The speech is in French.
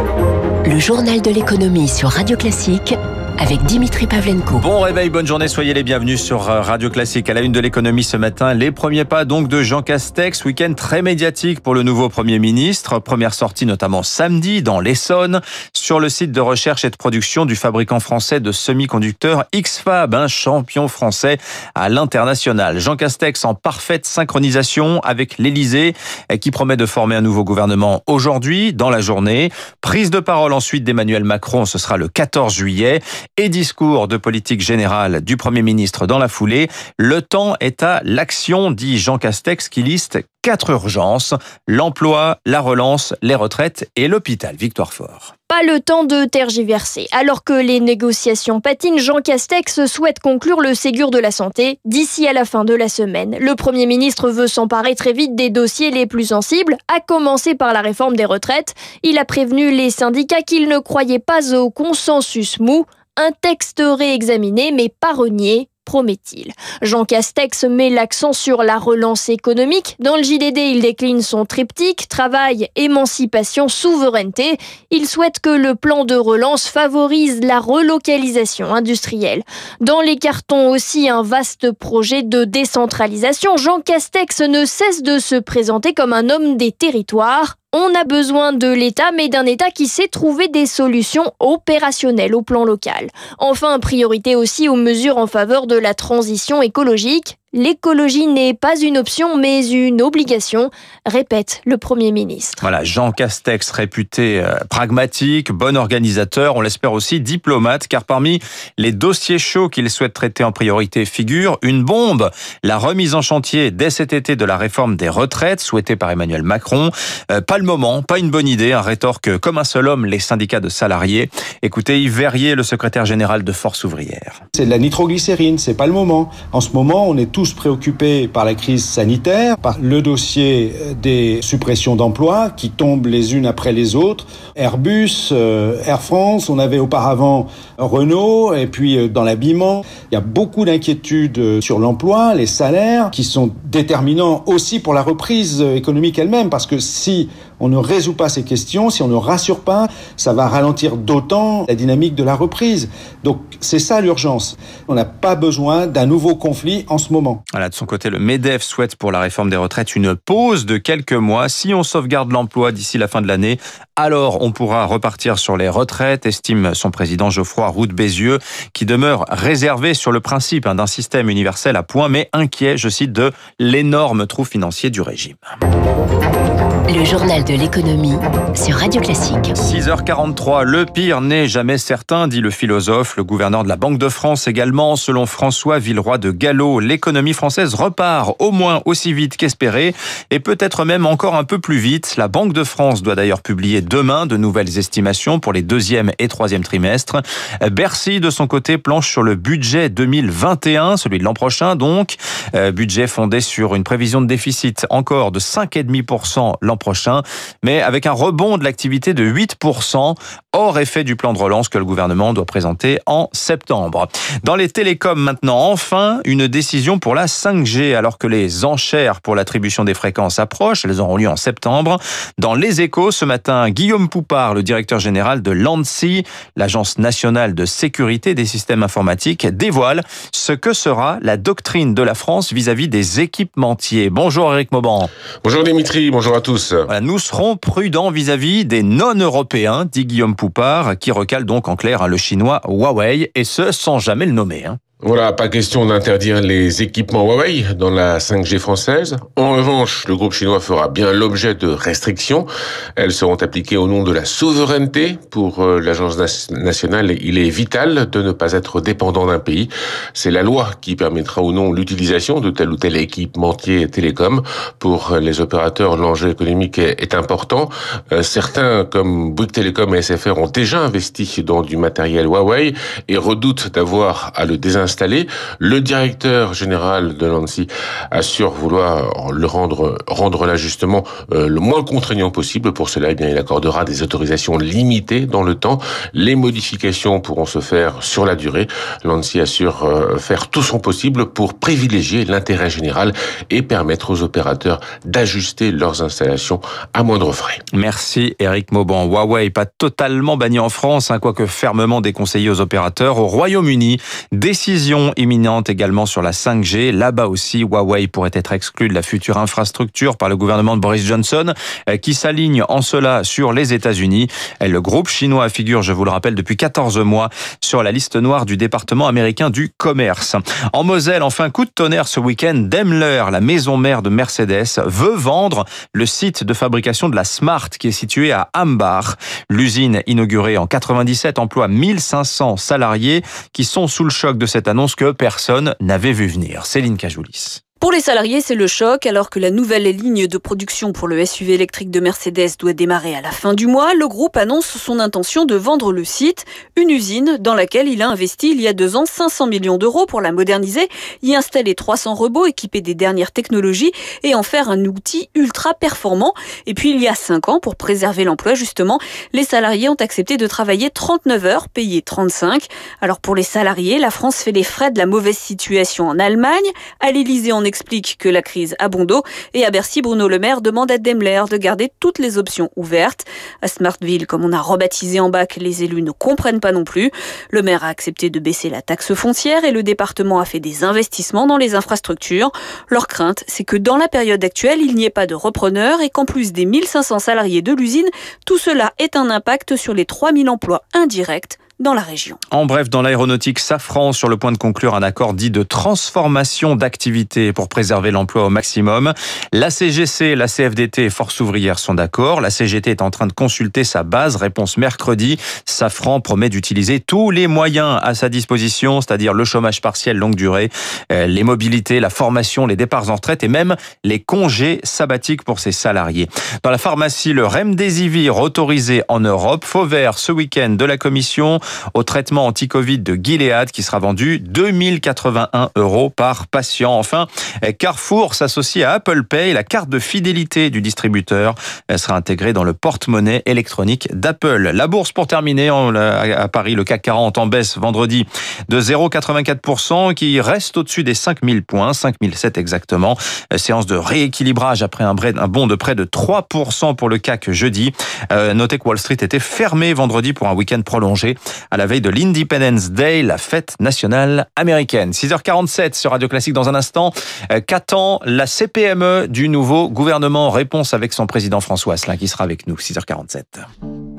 Le journal de l'économie sur Radio Classique avec Dimitri Pavlenko. Bon réveil, bonne journée, soyez les bienvenus sur Radio Classique. À la une de l'économie ce matin, les premiers pas donc de Jean Castex, week-end très médiatique pour le nouveau Premier ministre. Première sortie notamment samedi dans l'Essonne, sur le site de recherche et de production du fabricant français de semi-conducteurs X-FAB, un champion français à l'international. Jean Castex en parfaite synchronisation avec l'Élysée qui promet de former un nouveau gouvernement aujourd'hui dans la journée. Prise de parole ensuite d'Emmanuel Macron, ce sera le 14 juillet. Et discours de politique générale du Premier ministre dans la foulée. Le temps est à l'action, dit Jean Castex, qui liste 4 urgences: l'emploi, la relance, les retraites et l'hôpital. Victoire Fort. Pas le temps de tergiverser. Alors que les négociations patinent, Jean Castex souhaite conclure le Ségur de la santé d'ici à la fin de la semaine. Le Premier ministre veut s'emparer très vite des dossiers les plus sensibles, à commencer par la réforme des retraites. Il a prévenu les syndicats qu'il ne croyait pas au consensus mou. Un texte réexaminé mais pas renié, promet-il. Jean Castex met l'accent sur la relance économique. Dans le JDD, il décline son triptyque: travail, émancipation, souveraineté. Il souhaite que le plan de relance favorise la relocalisation industrielle. Dans les cartons aussi, un vaste projet de décentralisation. Jean Castex ne cesse de se présenter comme un homme des territoires. On a besoin de l'État, mais d'un État qui sait trouver des solutions opérationnelles au plan local. Enfin, priorité aussi aux mesures en faveur de la transition écologique. L'écologie n'est pas une option, mais une obligation, répète le Premier ministre. Voilà, Jean Castex, réputé pragmatique, bon organisateur, on l'espère aussi diplomate, car parmi les dossiers chauds qu'il souhaite traiter en priorité figure une bombe: la remise en chantier dès cet été de la réforme des retraites, souhaitée par Emmanuel Macron. Pas le moment, pas une bonne idée, un rétorque comme un seul homme les syndicats de salariés. Écoutez Yves Verrier, le secrétaire général de Force ouvrière. C'est de la nitroglycérine, c'est pas le moment. En ce moment, on est tous préoccupés par la crise sanitaire, par le dossier des suppressions d'emplois qui tombent les unes après les autres. Airbus, Air France, on avait auparavant Renault, et puis dans l'habillement. Il y a beaucoup d'inquiétudes sur l'emploi, les salaires, qui sont déterminants aussi pour la reprise économique elle-même, parce que si on ne résout pas ces questions, si on ne rassure pas, ça va ralentir d'autant la dynamique de la reprise. Donc c'est ça l'urgence. On n'a pas besoin d'un nouveau conflit en ce moment. Voilà, de son côté, le MEDEF souhaite pour la réforme des retraites une pause de quelques mois. Si on sauvegarde l'emploi d'ici la fin de l'année, alors on pourra repartir sur les retraites, estime son président Geoffroy Roux de Bézieux, qui demeure réservé sur le principe d'un système universel à points, mais inquiet, je cite, de l'énorme trou financier du régime. Le journal de l'économie sur Radio Classique. 6h43, le pire n'est jamais certain, dit le philosophe. Le gouverneur de la Banque de France également. Selon François Villeroy de Gallo, l'économie française repart au moins aussi vite qu'espéré et peut-être même encore un peu plus vite. La Banque de France doit d'ailleurs publier demain de nouvelles estimations pour les 2e et 3e trimestres. Bercy, de son côté, planche sur le budget 2021, celui de l'an prochain donc. Budget fondé sur une prévision de déficit encore de 5,5% l'an prochain, mais avec un rebond de l'activité de 8%, hors effet du plan de relance que le gouvernement doit présenter en septembre. Dans les télécoms maintenant, enfin, une décision pour la 5G, alors que les enchères pour l'attribution des fréquences approchent, elles auront lieu en septembre. Dans Les Échos, ce matin, Guillaume Poupard, le directeur général de l'ANSSI, l'Agence nationale de sécurité des systèmes informatiques, dévoile ce que sera la doctrine de la France vis-à-vis des équipementiers. Bonjour Éric Mauban. Bonjour Dimitri, bonjour à tous. Voilà, nous serons prudents vis-à-vis des non-européens, dit Guillaume Poupard, qui recale donc en clair le chinois Huawei, et ce sans jamais le nommer. Voilà, pas question d'interdire les équipements Huawei dans la 5G française. En revanche, le groupe chinois fera bien l'objet de restrictions. Elles seront appliquées au nom de la souveraineté. Pour l'agence nationale, il est vital de ne pas être dépendant d'un pays. C'est la loi qui permettra ou non l'utilisation de tel ou tel équipementier télécom. Pour les opérateurs, l'enjeu économique est important. Certains, comme Bouygues Telecom et SFR, ont déjà investi dans du matériel Huawei et redoutent d'avoir à le désinstaller installé. Le directeur général de l'ANSSI assure vouloir le rendre l'ajustement le moins contraignant possible. Pour cela, il accordera des autorisations limitées dans le temps. Les modifications pourront se faire sur la durée. L'ANSSI assure faire tout son possible pour privilégier l'intérêt général et permettre aux opérateurs d'ajuster leurs installations à moindre frais. Merci Éric Mauban. Huawei pas totalement banni en France, quoique fermement déconseillé aux opérateurs. Au Royaume-Uni, décision imminente également sur la 5G. Là-bas aussi, Huawei pourrait être exclu de la future infrastructure par le gouvernement de Boris Johnson, qui s'aligne en cela sur les États-Unis. Le groupe chinois figure, je vous le rappelle, depuis 14 mois sur la liste noire du département américain du commerce. En Moselle, enfin, coup de tonnerre ce week-end, Daimler, la maison mère de Mercedes, veut vendre le site de fabrication de la Smart qui est situé à Hambach. L'usine inaugurée en 97 emploie 1500 salariés qui sont sous le choc de cette annonce que personne n'avait vu venir. Céline Cajoulis. Pour les salariés, c'est le choc. Alors que la nouvelle ligne de production pour le SUV électrique de Mercedes doit démarrer à la fin du mois, le groupe annonce son intention de vendre le site, une usine dans laquelle il a investi il y a 2 ans 500 millions d'euros pour la moderniser, y installer 300 robots équipés des dernières technologies et en faire un outil ultra performant. Et puis il y a 5 ans, pour préserver l'emploi justement, les salariés ont accepté de travailler 39 heures, payées 35. Alors pour les salariés, la France fait les frais de la mauvaise situation en Allemagne. À l'Élysée, on explique que la crise a bon dos et à Bercy, Bruno Le Maire demande à Daimler de garder toutes les options ouvertes. À Smartville, comme on a rebaptisé en bac, les élus ne comprennent pas non plus. Le maire a accepté de baisser la taxe foncière et le département a fait des investissements dans les infrastructures. Leur crainte, c'est que dans la période actuelle, il n'y ait pas de repreneur et qu'en plus des 1500 salariés de l'usine, tout cela ait un impact sur les 3000 emplois indirects dans la région. En bref, dans l'aéronautique, Safran sur le point de conclure un accord dit de transformation d'activité pour préserver l'emploi au maximum. La CGC, la CFDT et Force ouvrière sont d'accord. La CGT est en train de consulter sa base. Réponse mercredi. Safran promet d'utiliser tous les moyens à sa disposition, c'est-à-dire le chômage partiel longue durée, les mobilités, la formation, les départs en retraite et même les congés sabbatiques pour ses salariés. Dans la pharmacie, le Remdesivir autorisé en Europe. Faux vert ce week-end de la Commission au traitement anti-Covid de Gilead qui sera vendu 2081 € par patient. Enfin, Carrefour s'associe à Apple Pay. La carte de fidélité du distributeur sera intégrée dans le porte-monnaie électronique d'Apple. La bourse pour terminer, à Paris, le CAC 40 en baisse vendredi de 0,84% qui reste au-dessus des 5000 points, 5007 exactement. Séance de rééquilibrage après un bond de près de 3% pour le CAC jeudi. Notez que Wall Street était fermé vendredi pour un week-end prolongé à la veille de l'Independence Day, la fête nationale américaine. 6h47 sur Radio Classique dans un instant. Qu'attend la CPME du nouveau gouvernement? Réponse avec son président François Asselin qui sera avec nous. 6h47.